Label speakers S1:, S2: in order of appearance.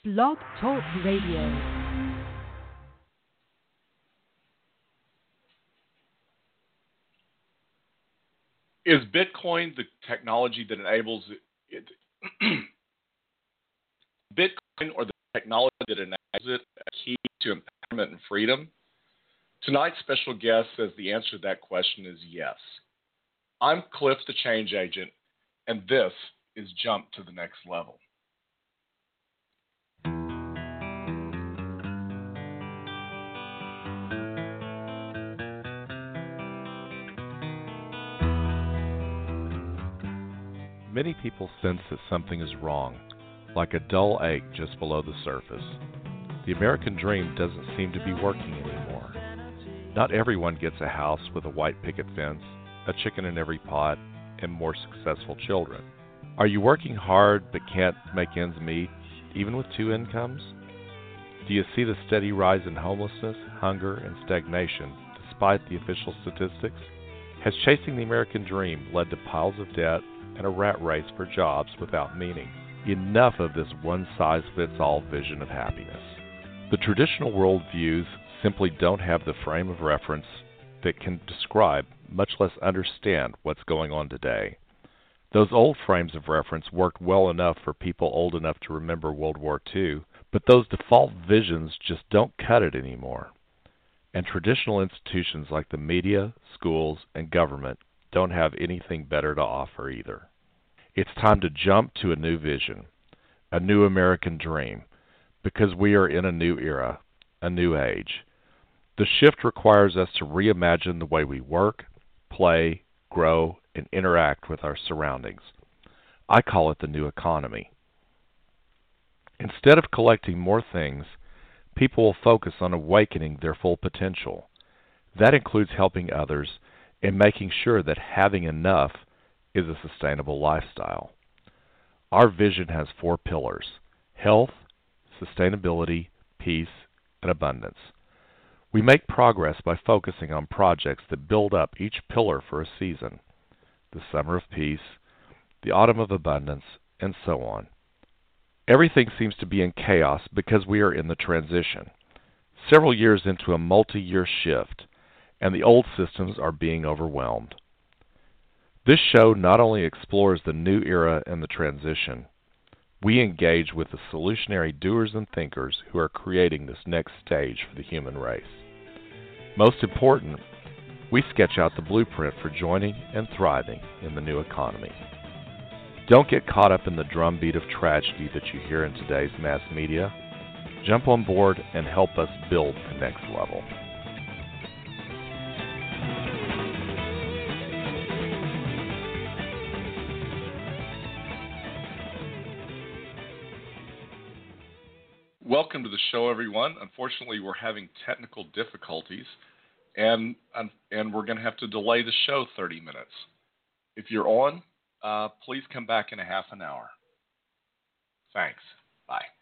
S1: Blog Talk Radio.
S2: Is Bitcoin the technology that enables it? Bitcoin or the technology that enables it a key to empowerment and freedom? Tonight's special guest says the answer to that question is yes. I'm Cliff the Change Agent, and this is Jump to the Next Level.
S3: Many people sense that something is wrong, like a dull ache just below the surface. The American dream doesn't seem to be working anymore. Not everyone gets a house with a white picket fence, a chicken in every pot, and more successful children. Are you working hard but can't make ends meet, even with two incomes? Do you see the steady rise in homelessness, hunger, and stagnation, despite the official statistics? Has chasing the American dream led to piles of debt and a rat race for jobs without meaning? Enough of this one-size-fits-all vision of happiness. The traditional worldviews simply don't have the frame of reference that can describe, much less understand, what's going on today. Those old frames of reference worked well enough for people old enough to remember World War II, but those default visions just don't cut it anymore. And traditional institutions like the media, schools, and government don't have anything better to offer either. It's time to jump to a new vision, a new American dream, because we are in a new era, a new age. The shift requires us to reimagine the way we work, play, grow, and interact with our surroundings. I call it the new economy. Instead of collecting more things, people will focus on awakening their full potential. That includes helping others and making sure that having enough is a sustainable lifestyle. Our vision has 4 pillars: health, sustainability, peace, and abundance. We make progress by focusing on projects that build up each pillar for a season: the summer of peace, the autumn of abundance, and so on. Everything seems to be in chaos because we are in the transition, several years into a multi-year shift, and the old systems are being overwhelmed. This show not only explores the new era and the transition, we engage with the solutionary doers and thinkers who are creating this next stage for the human race. Most important, we sketch out the blueprint for joining and thriving in the new economy. Don't get caught up in the drumbeat of tragedy that you hear in today's mass media. Jump on board and help us build the next level.
S2: Welcome to the show, everyone. Unfortunately, we're having technical difficulties, and we're going to have to delay the show 30 minutes. If you're on, please come back in a half an hour. Thanks. Bye.